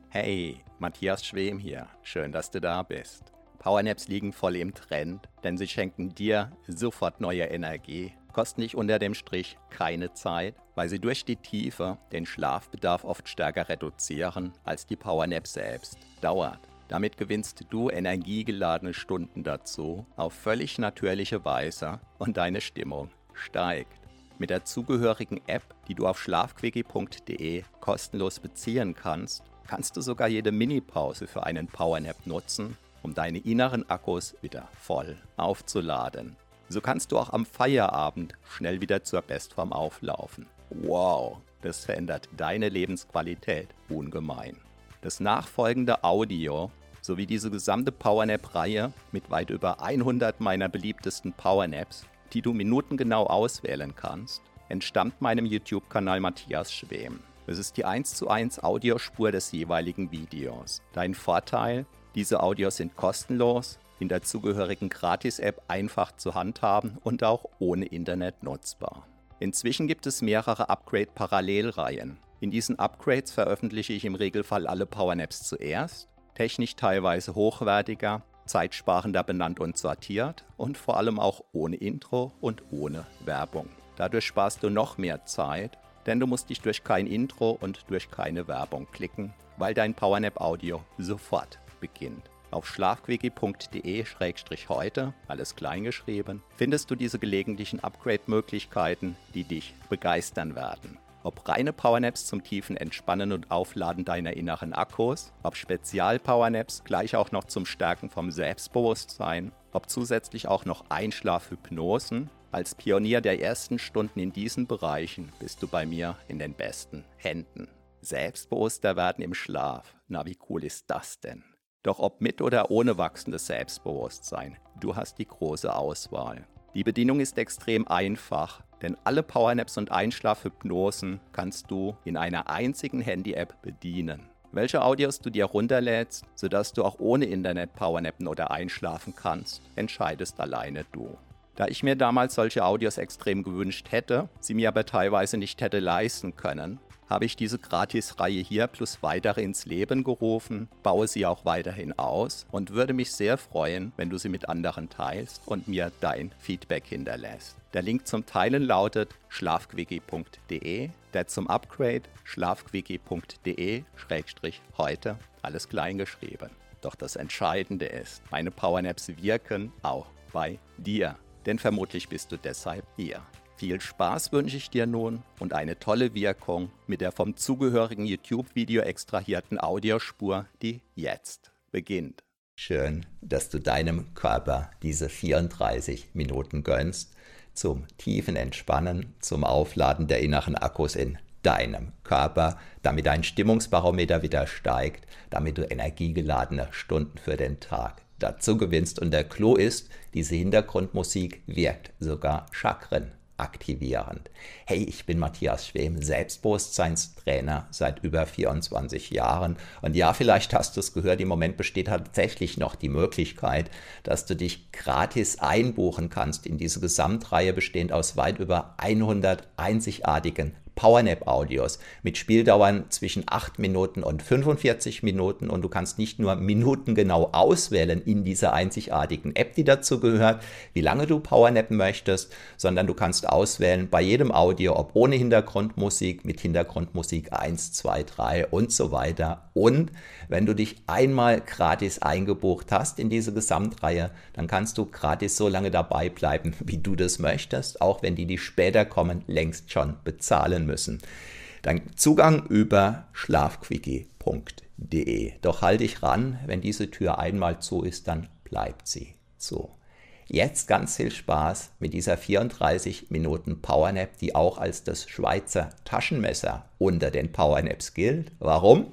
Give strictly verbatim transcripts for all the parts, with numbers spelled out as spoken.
Hey, Matthias Schwem hier. Schön, dass du da bist. Powernaps liegen voll im Trend, denn sie schenken dir sofort neue Energie, kosten dich unter dem Strich keine Zeit, weil sie durch die Tiefe den Schlafbedarf oft stärker reduzieren als die Powernap selbst. Dauert. Damit gewinnst du energiegeladene Stunden dazu auf völlig natürliche Weise und deine Stimmung steigt. Mit der zugehörigen App, die du auf schlafquickie punkt de kostenlos beziehen kannst, kannst du sogar jede Minipause für einen Powernap nutzen, um deine inneren Akkus wieder voll aufzuladen. So kannst du auch am Feierabend schnell wieder zur Bestform auflaufen. Wow, das verändert deine Lebensqualität ungemein. Das nachfolgende Audio sowie diese gesamte Powernap-Reihe mit weit über hundert meiner beliebtesten Powernaps, die du minutengenau auswählen kannst, entstammt meinem YouTube-Kanal Matthias Schwem. Es ist die eins zu eins Audiospur des jeweiligen Videos. Dein Vorteil: diese Audios sind kostenlos, in der zugehörigen Gratis-App einfach zu handhaben und auch ohne Internet nutzbar. Inzwischen gibt es mehrere Upgrade-Parallelreihen. In diesen Upgrades veröffentliche ich im Regelfall alle Powernaps zuerst, technisch teilweise hochwertiger, zeitsparender benannt und sortiert und vor allem auch ohne Intro und ohne Werbung. Dadurch sparst du noch mehr Zeit, denn du musst dich durch kein Intro und durch keine Werbung klicken, weil dein Powernap-Audio sofort beginnt. Auf schlafquickie punkt de schrägstrich heute, alles kleingeschrieben, findest du diese gelegentlichen Upgrade-Möglichkeiten, die dich begeistern werden. Ob reine Powernaps zum tiefen Entspannen und Aufladen deiner inneren Akkus, ob Spezial-Powernaps gleich auch noch zum Stärken vom Selbstbewusstsein, ob zusätzlich auch noch Einschlafhypnosen. Als Pionier der ersten Stunden in diesen Bereichen bist du bei mir in den besten Händen. Selbstbewusster werden im Schlaf, na wie cool ist das denn? Doch ob mit oder ohne wachsendes Selbstbewusstsein, du hast die große Auswahl. Die Bedienung ist extrem einfach, denn alle Powernaps und Einschlafhypnosen kannst du in einer einzigen Handy-App bedienen. Welche Audios du dir runterlädst, sodass du auch ohne Internet powernappen oder einschlafen kannst, entscheidest alleine du. Da ich mir damals solche Audios extrem gewünscht hätte, sie mir aber teilweise nicht hätte leisten können, habe ich diese Gratis-Reihe hier plus weitere ins Leben gerufen, baue sie auch weiterhin aus und würde mich sehr freuen, wenn du sie mit anderen teilst und mir dein Feedback hinterlässt. Der Link zum Teilen lautet schlafquickie punkt de, der zum Upgrade schlafquickie punkt de schrägstrich heute, alles kleingeschrieben. Doch das Entscheidende ist, meine Powernaps wirken auch bei dir, denn vermutlich bist du deshalb hier. Viel Spaß wünsche ich dir nun und eine tolle Wirkung mit der vom zugehörigen YouTube-Video extrahierten Audiospur, die jetzt beginnt. Schön, dass du deinem Körper diese vierunddreißig Minuten gönnst zum tiefen Entspannen, zum Aufladen der inneren Akkus in deinem Körper, damit dein Stimmungsbarometer wieder steigt, damit du energiegeladene Stunden für den Tag dazu gewinnst. Und der Clou ist, diese Hintergrundmusik wirkt sogar Chakren aktivierend. Hey, ich bin Matthias Schwem, Selbstbewusstseinstrainer seit über vierundzwanzig Jahren. Und ja, vielleicht hast du es gehört, im Moment besteht tatsächlich noch die Möglichkeit, dass du dich gratis einbuchen kannst in diese Gesamtreihe, bestehend aus weit über hundert einzigartigen Powernap-Audios mit Spieldauern zwischen acht Minuten und fünfundvierzig Minuten, und du kannst nicht nur minutengenau auswählen in dieser einzigartigen App, die dazu gehört, wie lange du Powernappen möchtest, sondern du kannst auswählen bei jedem Audio, ob ohne Hintergrundmusik, mit Hintergrundmusik eins, zwei, drei und so weiter. Und wenn du dich einmal gratis eingebucht hast in diese Gesamtreihe, dann kannst du gratis so lange dabei bleiben, wie du das möchtest, auch wenn die, die später kommen, längst schon bezahlen müssen. Dann Zugang über schlafquickie punkt de. Doch halt dich ran, wenn diese Tür einmal zu ist, dann bleibt sie zu. Jetzt ganz viel Spaß mit dieser vierunddreißig Minuten Powernap, die auch als das Schweizer Taschenmesser unter den Powernaps gilt. Warum?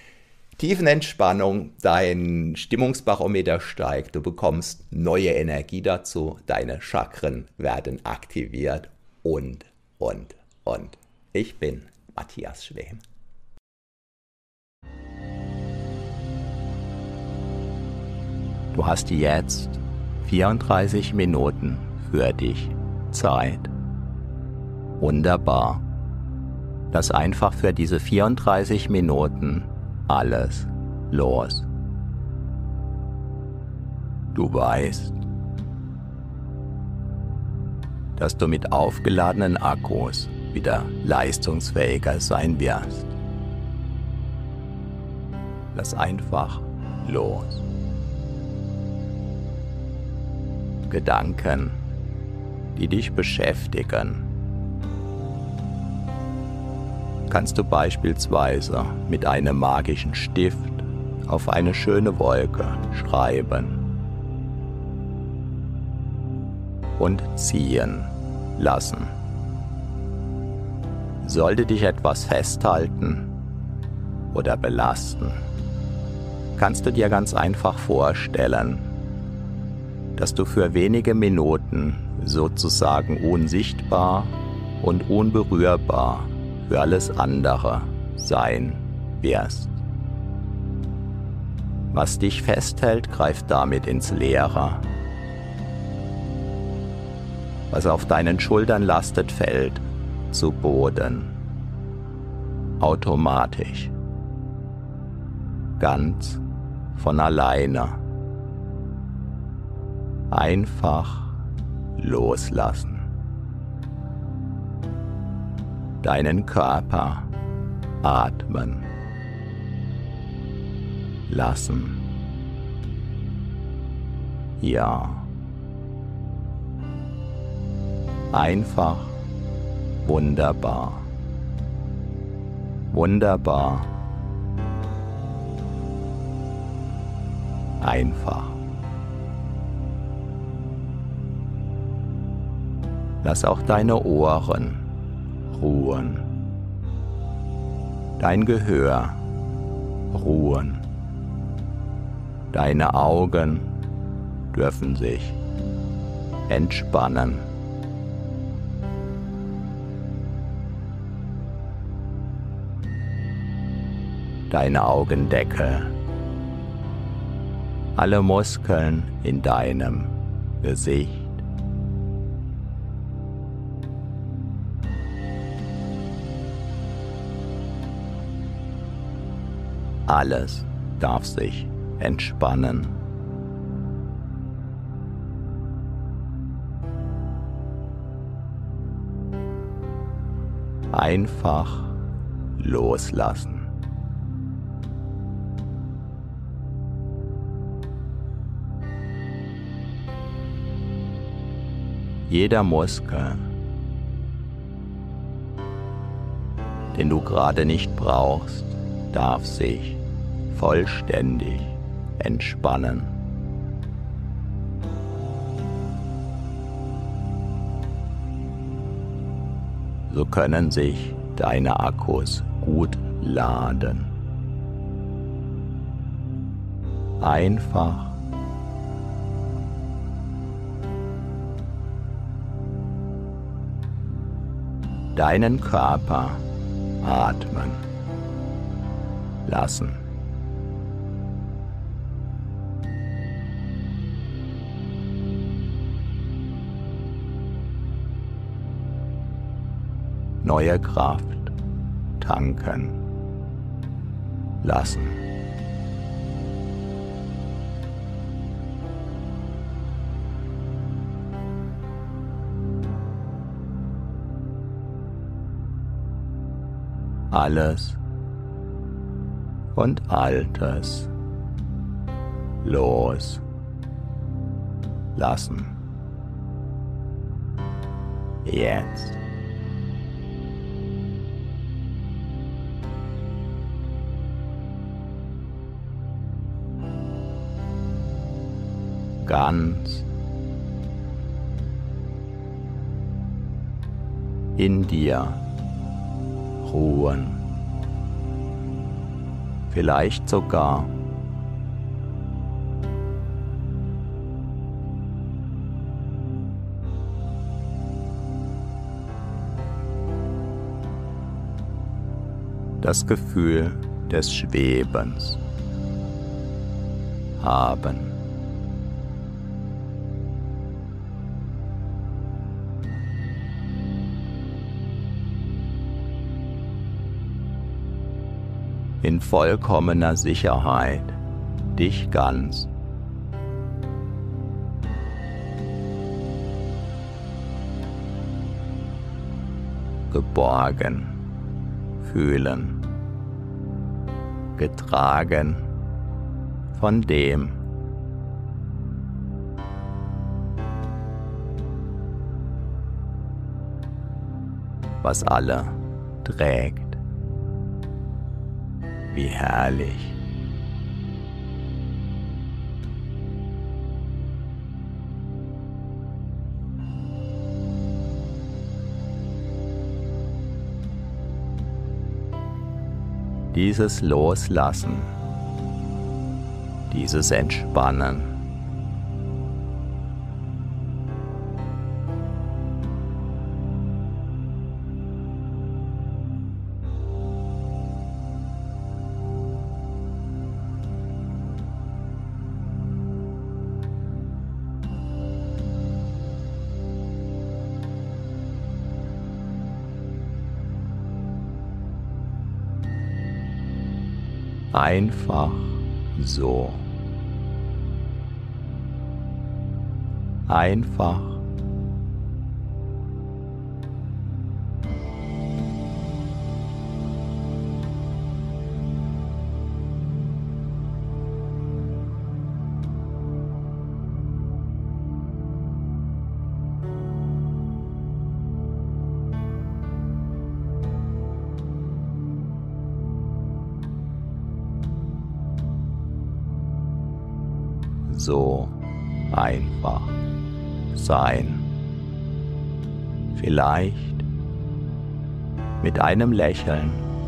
Tiefenentspannung, dein Stimmungsbarometer steigt, du bekommst neue Energie dazu, deine Chakren werden aktiviert und, und, und. Ich bin Matthias Schwem. Du hast jetzt vierunddreißig Minuten für dich Zeit. Wunderbar. Lass einfach für diese vierunddreißig Minuten alles los. Du weißt, dass du mit aufgeladenen Akkus wieder leistungsfähiger sein wirst. Lass einfach los. Gedanken, die dich beschäftigen, kannst du beispielsweise mit einem magischen Stift auf eine schöne Wolke schreiben und ziehen lassen. Sollte dich etwas festhalten oder belasten, kannst du dir ganz einfach vorstellen, dass du für wenige Minuten sozusagen unsichtbar und unberührbar für alles andere sein wirst. Was dich festhält, greift damit ins Leere. Was auf deinen Schultern lastet, fällt zu Boden. Automatisch. Ganz von alleine. Einfach loslassen. Deinen Körper atmen lassen. Ja. Einfach wunderbar. Wunderbar. Einfach. Lass auch deine Ohren ruhen. Dein Gehör ruhen. Deine Augen dürfen sich entspannen. Deine Augendecke. Alle Muskeln in deinem Gesicht. Alles darf sich entspannen. Einfach loslassen. Jeder Muskel, den du gerade nicht brauchst, darf sich vollständig entspannen. So können sich deine Akkus gut laden. Einfach deinen Körper atmen lassen. Neue Kraft tanken lassen. Alles und Altes los lassen. Jetzt. Ganz in dir ruhen. Vielleicht sogar das Gefühl des Schwebens haben. in vollkommener Sicherheit, dich ganz. Geborgen fühlen, getragen von dem, was alle trägt. Wie herrlich. Dieses Loslassen, dieses Entspannen, einfach so. Einfach so einfach sein. Vielleicht mit einem Lächeln.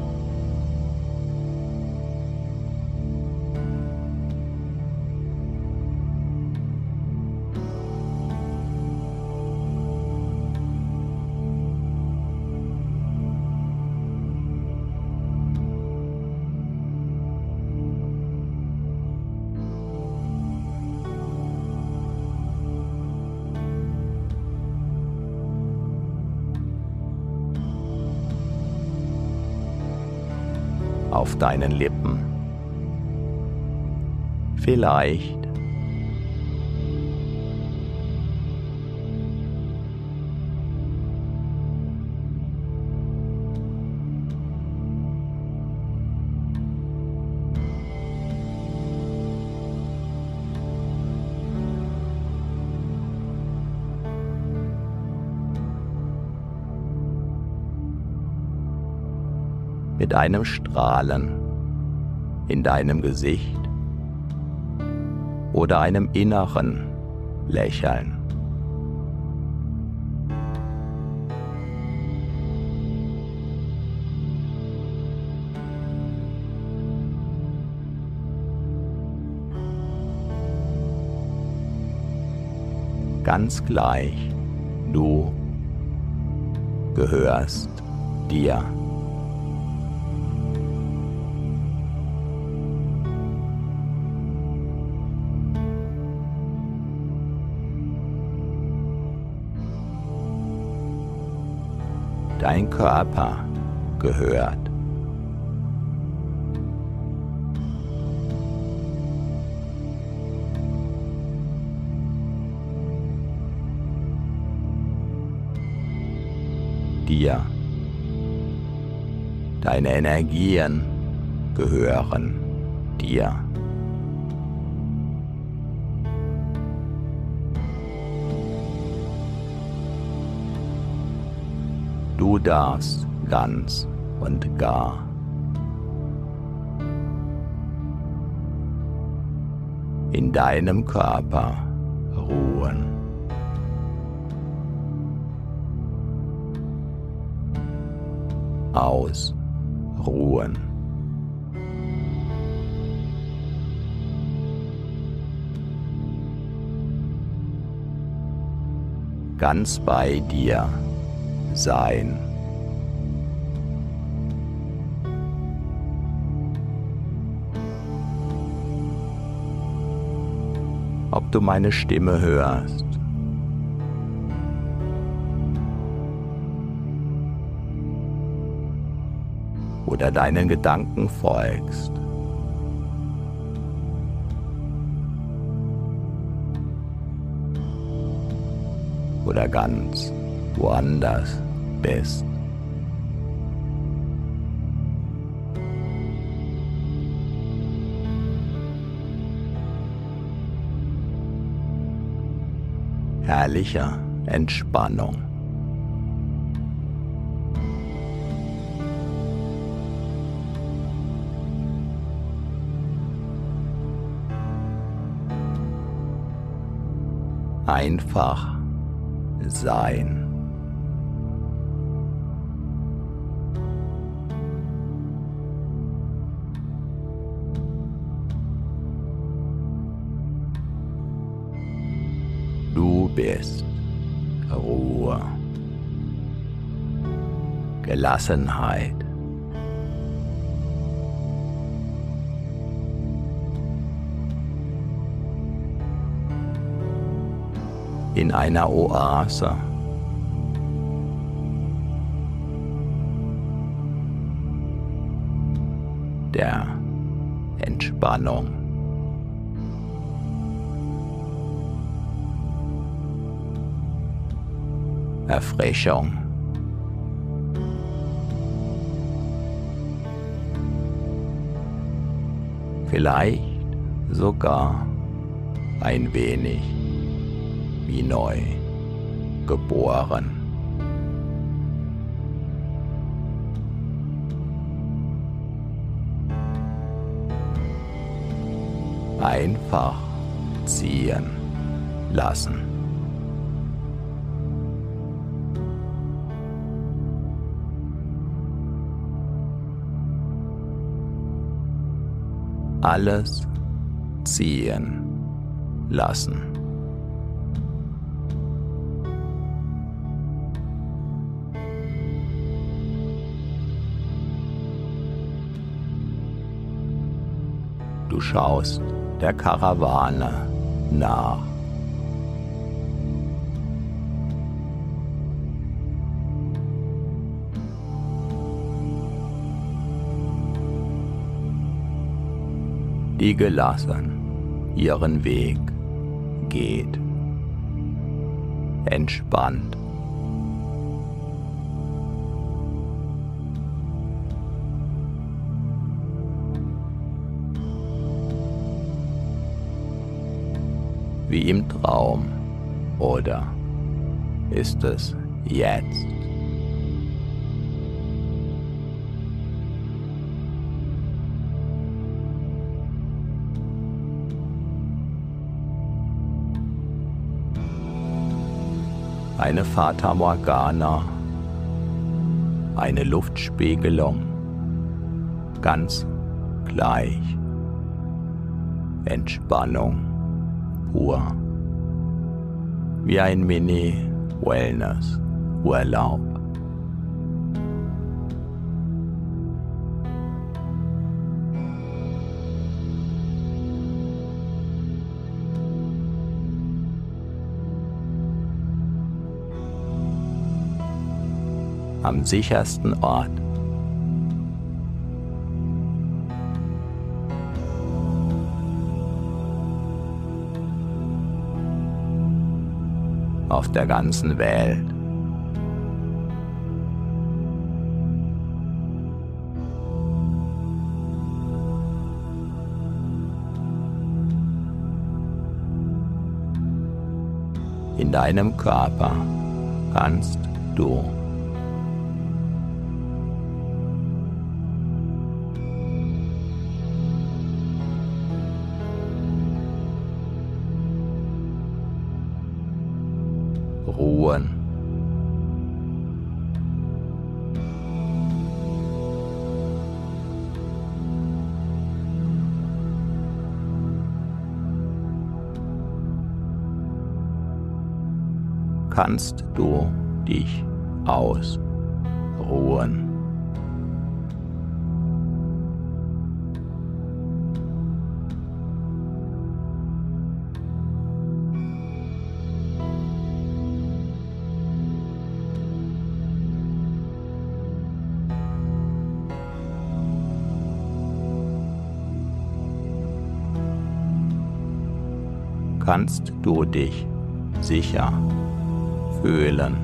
Auf deinen Lippen. Vielleicht mit einem Strahlen in deinem Gesicht oder einem inneren Lächeln. Ganz gleich, du gehörst dir. Dein Körper gehört. Dir. Deine Energien gehören dir. Du darfst ganz und gar in deinem Körper ruhen. Ausruhen. Ganz bei dir sein. Ob du meine Stimme hörst oder deinen Gedanken folgst. Oder ganz woanders bist. Herrlicher Entspannung. Einfach sein. Du bist Ruhe, Gelassenheit, in einer Oase. Der Entspannung. Erfrischung. Vielleicht sogar ein wenig wie neu geboren. Einfach ziehen lassen. Alles ziehen lassen. Du schaust der Karawane nach. Die gelassen ihren Weg geht, entspannt. Wie im Traum, oder ist es jetzt? Eine Fata Morgana, eine Luftspiegelung, ganz gleich, Entspannung pur, wie ein Mini-Wellness-Urlaub. Am sichersten Ort. Auf der ganzen Welt. In deinem Körper kannst du ruhen. Kannst du dich ausruhen. kannst du dich sicher fühlen.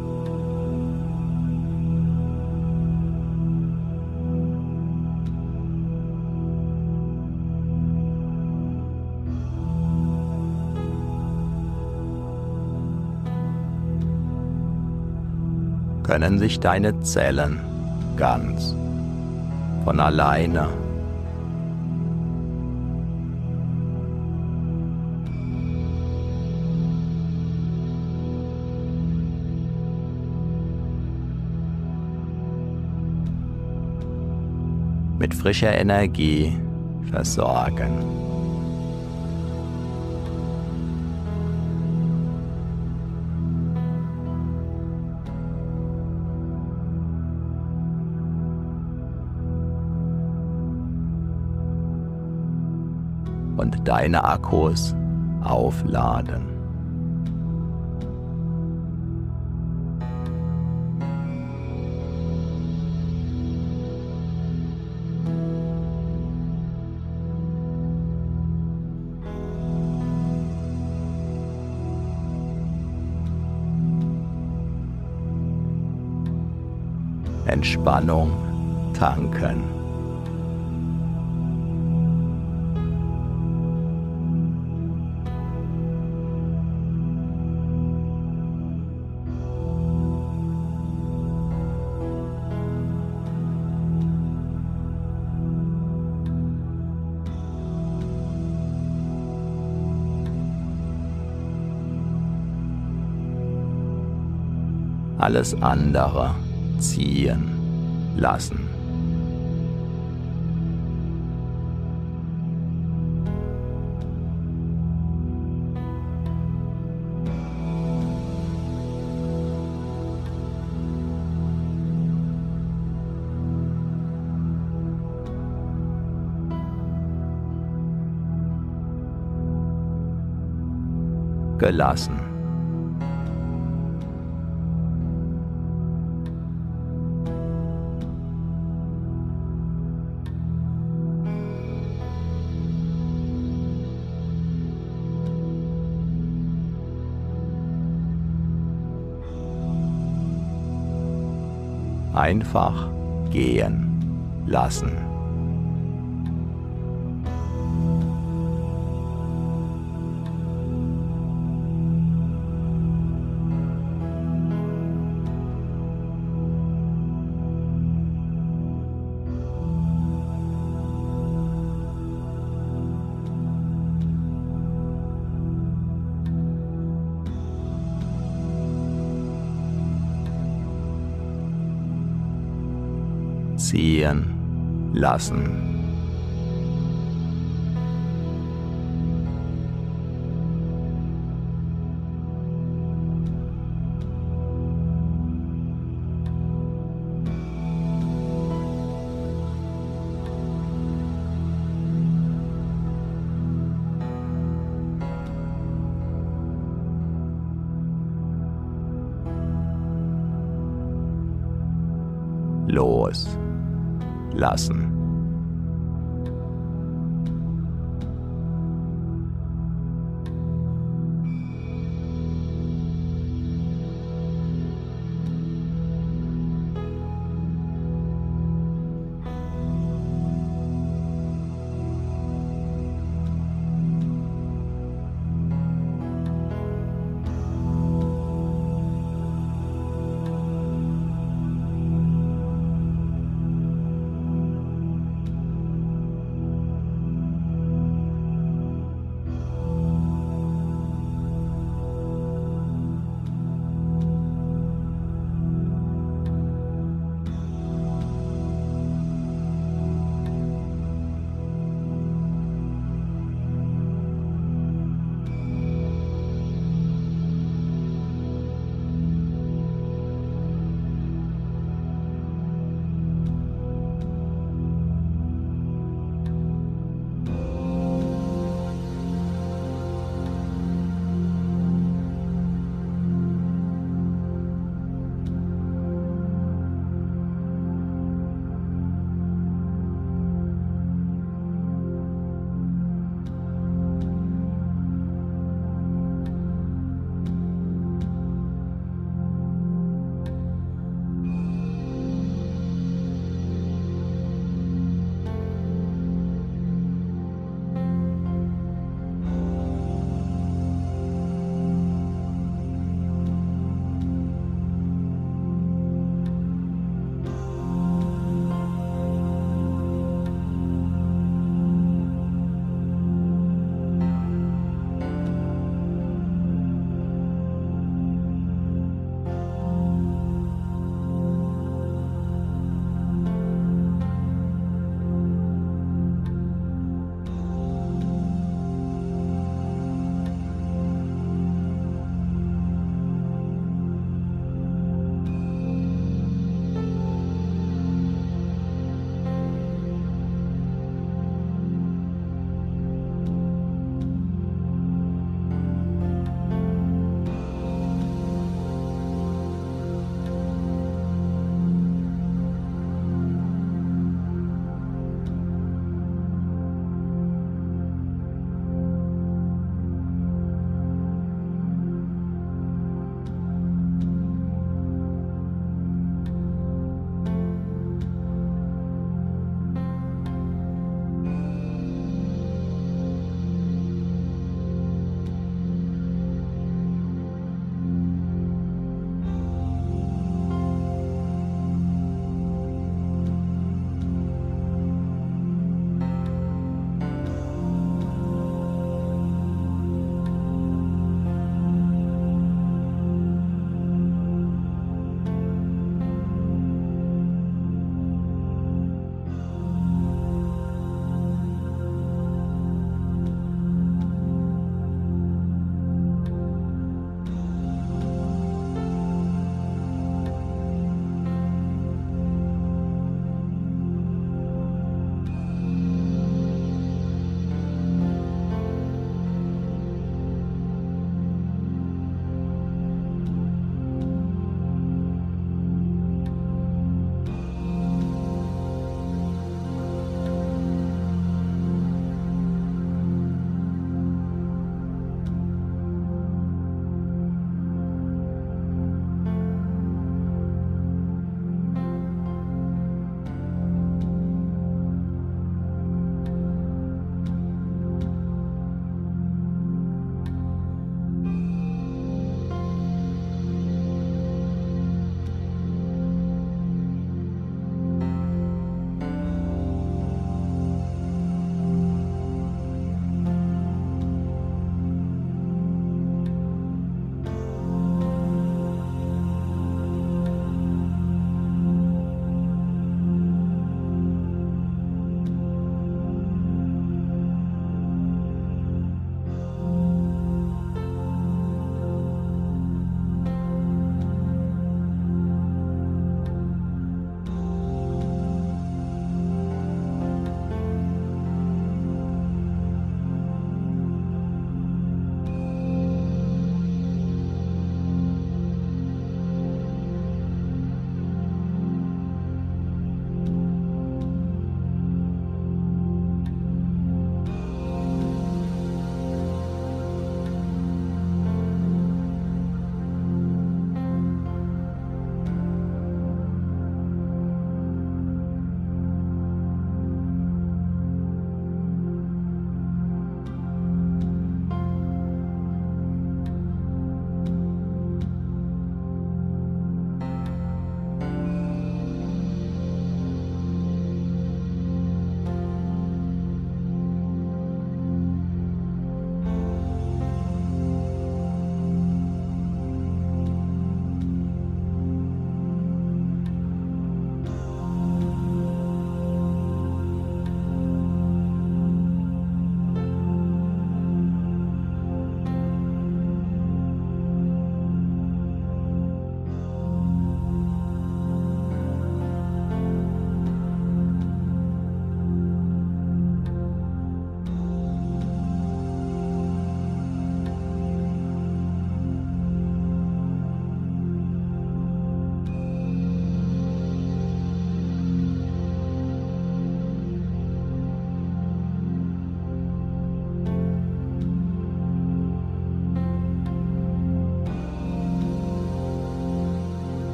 Können sich deine Zellen ganz von alleine mit frischer Energie versorgen. Und deine Akkus aufladen. Entspannung tanken. Alles andere ziehen lassen. Gelassen. Einfach gehen lassen. Ziehen lassen. Los lassen.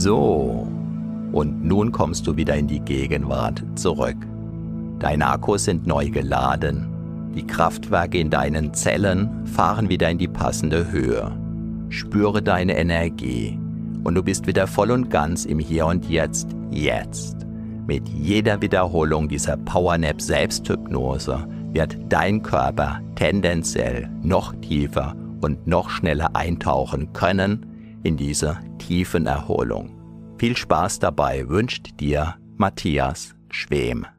So, und nun kommst du wieder in die Gegenwart zurück. Deine Akkus sind neu geladen. Die Kraftwerke in deinen Zellen fahren wieder in die passende Höhe. Spüre deine Energie und du bist wieder voll und ganz im Hier und Jetzt, jetzt. Mit jeder Wiederholung dieser Powernap Selbsthypnose wird dein Körper tendenziell noch tiefer und noch schneller eintauchen können in diese tiefen Erholung. Viel Spaß dabei wünscht dir Matthias Schwem.